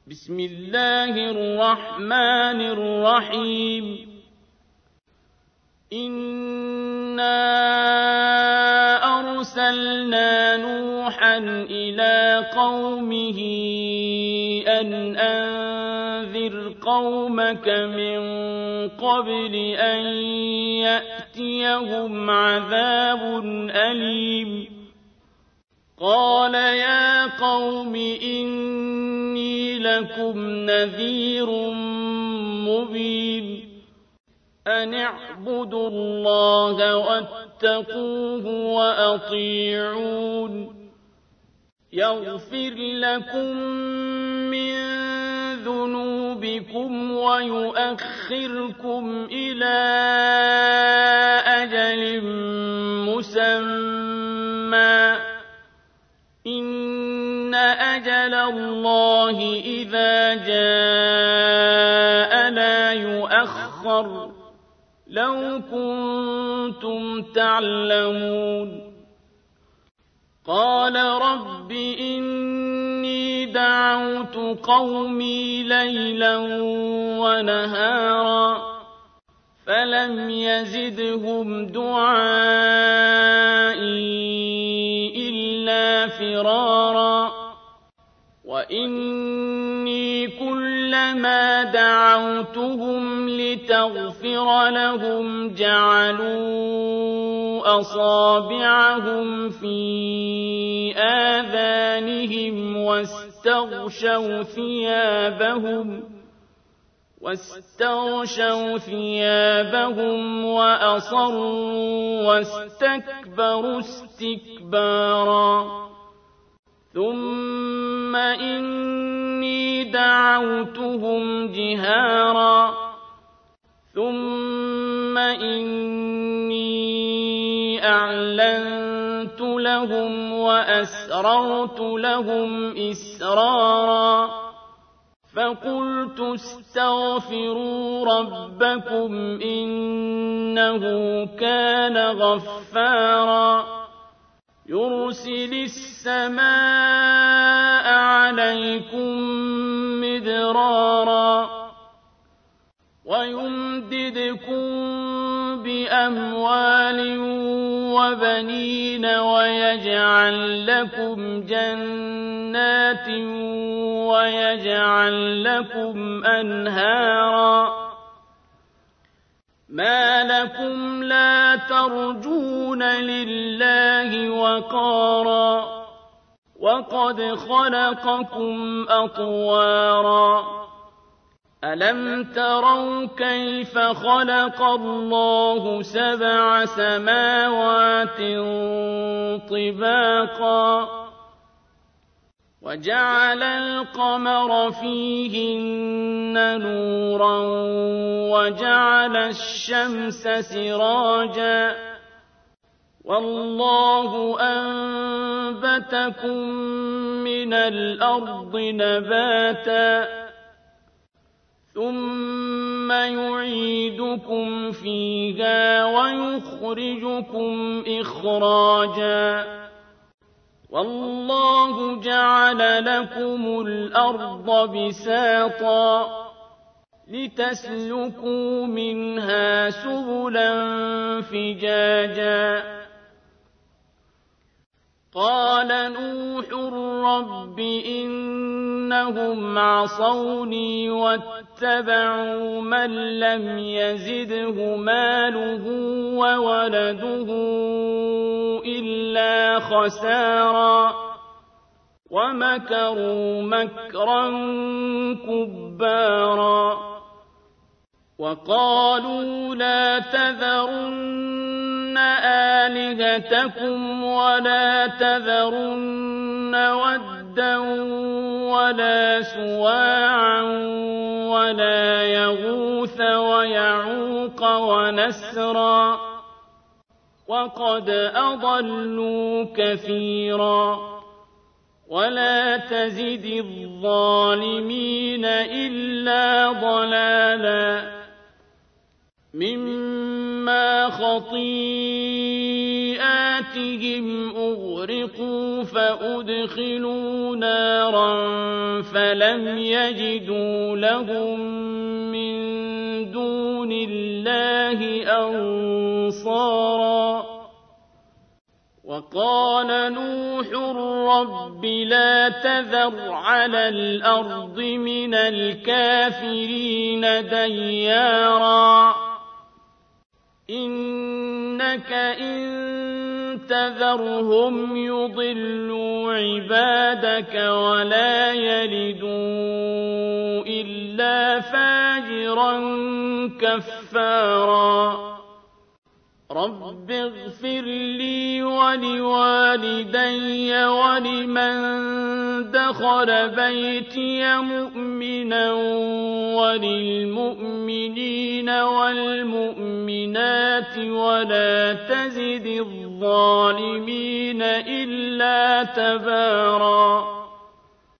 بسم الله الرحمن الرحيم إنا أرسلنا نوحا إلى قومه أن أنذر قومك من قبل أن يأتيهم عذاب أليم قال يا قوم إني لكم نذير مبين أن اعبدوا الله واتقوه وأطيعون يغفر لكم من ذنوبكم ويؤخركم إلى أجل مسمى إن أجل الله إذا جاء لا يؤخر لو كنتم تعلمون قال رب إني دعوت قومي ليلا ونهارا فلم يزدهم دعائي إلا فرارا وإني كلما دعوتهم لتغفر لهم جعلوا أصابعهم في آذانهم واستغشوا ثيابهم وأصروا واستكبروا استكبارا ثم إني دعوتهم جهارا ثم إني أعلنت لهم وأسررت لهم إسرارا فقلت استغفروا ربكم إنه كان غفارا يرسل السماء عليكم مدرارا ويمددكم بأموال وبنين ويجعل لكم جنات ويجعل لكم أنهارا ما لكم لا ترجون لله وقارا وقد خلقكم أطوارا ألم تروا كيف خلق الله 7 سماوات طباقا وجعل القمر فيهن نورا وجعل الشمس سراجا والله أنبتكم من الأرض نباتا ثم يعيدكم فيها ويخرجكم إخراجا والله جعل لكم الأرض بساطا لتسلكوا منها سبلا فجاجا قال نوح رب إنهم عصوني واتبعوا من لم يزده ماله وولده إلا خسارا ومكروا مكرا كبارا وقالوا لا تذرن آلهتكم ولا تذرن ودا ولا سواعا ولا يغوث ويعوق ونسرا وقد أضلوا كثيرا ولا تزد الظالمين إلا ضلالا مما خطيئاتهم أغرقوا فأدخلوا نارا فلم يجدوا لهم من دون الله أنصارا وقال نوح رب لا تذر على الأرض من الكافرين ديارا إنك إن تذرهم يضلوا عبادك ولا يلدوا إلا فاجرا كفارا رب اغفر لي ولوالدي ولمن دخل بيتي مؤمنا وللمؤمنين والمؤمنات ولا تزد الظالمين إلا تباراً